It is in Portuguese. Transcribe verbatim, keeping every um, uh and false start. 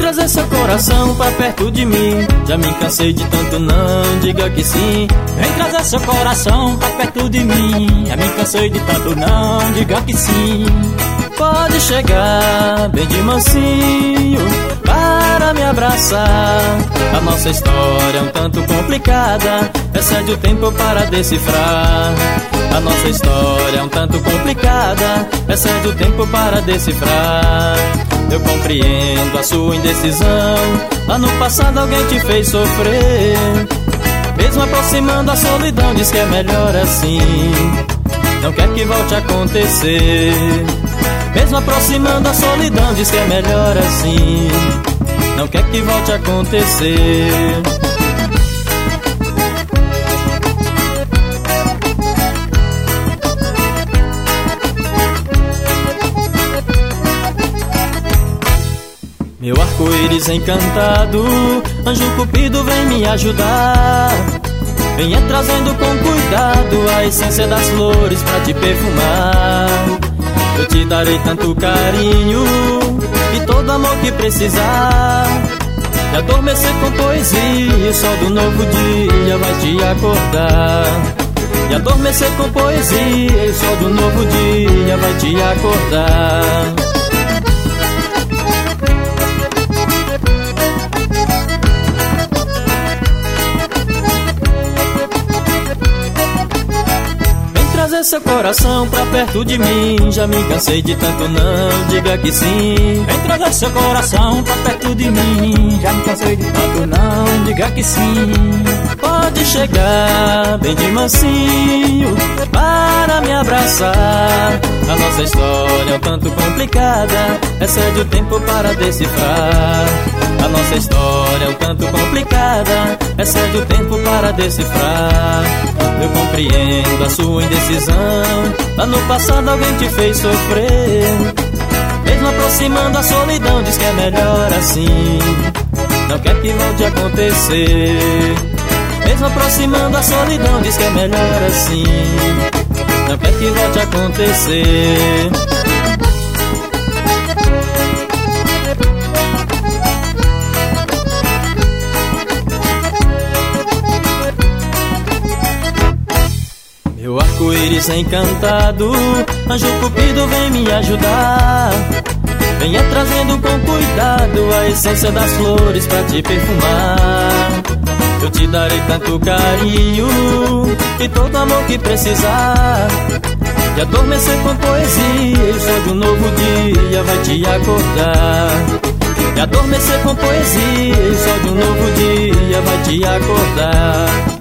trazer seu coração pra perto de mim. Já me cansei de tanto não, diga que sim. Vem trazer seu coração pra perto de mim. Já me cansei de tanto não, diga que sim. Pode chegar bem de mansinho para me abraçar. A nossa história é um tanto complicada, excede o tempo para decifrar. A nossa história é um tanto complicada, excede o tempo para decifrar. Eu compreendo a sua indecisão, lá no passado alguém te fez sofrer. Mesmo aproximando a solidão, diz que é melhor assim, não quer que volte a acontecer. Mesmo aproximando a solidão, diz que é melhor assim, não quer que volte a acontecer. Meu arco-íris encantado, anjo cupido vem me ajudar. Venha trazendo com cuidado a essência das flores pra te perfumar. Eu te darei tanto carinho e todo amor que precisar. E adormecer com poesia, o sol do novo dia vai te acordar. E adormecer com poesia, o sol do novo dia vai te acordar. Trazer seu coração pra perto de mim. Já me cansei de tanto não, diga que sim. Vem trazer seu coração pra perto de mim. Já me cansei de tanto não, diga que sim. Pode chegar bem de mansinho para me abraçar. A nossa história é um tanto complicada, excede o tempo para decifrar. A nossa história é um tanto complicada, excede o tempo para decifrar. Eu compreendo a sua indecisão, lá no passado alguém te fez sofrer. Mesmo aproximando a solidão, diz que é melhor assim, não quer que volte a acontecer. Mesmo aproximando a solidão, diz que é melhor assim, não quer que volte a acontecer. Meu arco-íris encantado, anjo cupido vem me ajudar. Venha trazendo com cuidado a essência das flores pra te perfumar. Eu te darei tanto carinho e todo amor que precisar. E adormecer com poesia, o sol de um novo dia vai te acordar. E adormecer com poesia, o sol de um novo dia vai te acordar.